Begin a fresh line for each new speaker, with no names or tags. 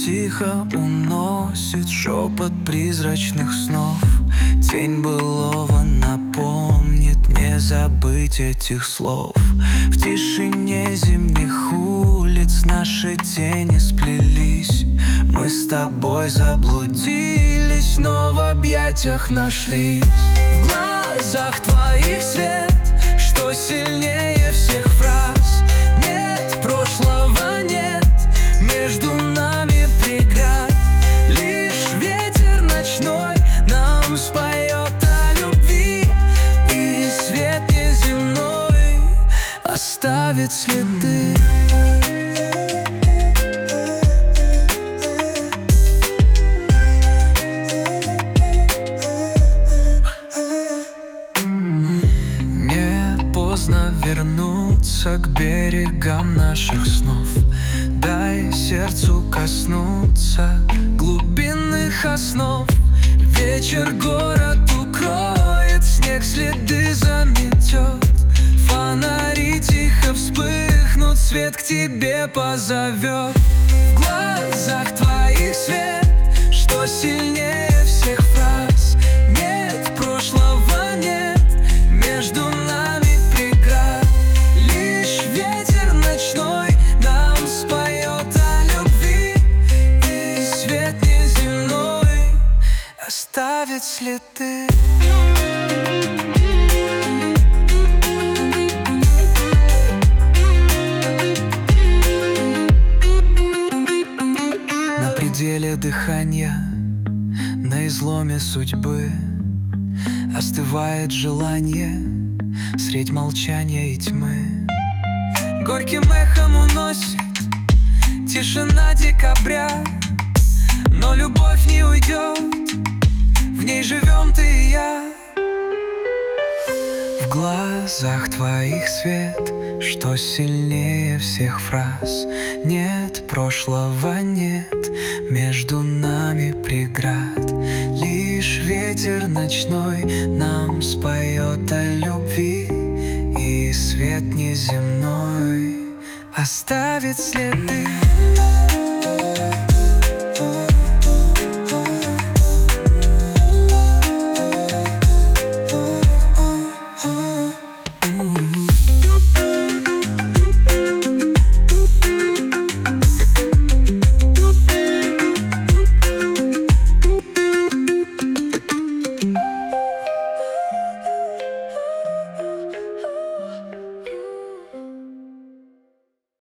тихо уносит шепот призрачных снов. Тень былого напомнит не забыть этих слов. В тишине зимних улиц наши тени сплелись. Мы с тобой заблудились, но в объятиях нашлись. В глазах твоих свет, что сильнее всех фраз. Нет прошлого, нет между нами преград. Лишь ветер ночной нам споет о любви, и свет неземной оставит следы. Поздно вернуться к берегам наших снов. Дай сердцу коснуться глубинных основ. Вечер город укроет, снег следы заметет. Фонари тихо вспыхнут, свет к тебе позовет. В глазах твоих свет, что сильнее всех фраз. Нет прошлого, нет между нами. Оставит следы. На пределе дыхания, на изломе судьбы остывает желание средь молчания и тьмы. Горьким эхом уносит тишина декабря, но любовь не уйдет, в ней живем ты и я. В глазах твоих свет, что сильнее всех фраз. Нет прошлого, нет между нами преград. Лишь ветер ночной нам споет о любви, и свет неземной оставит следы.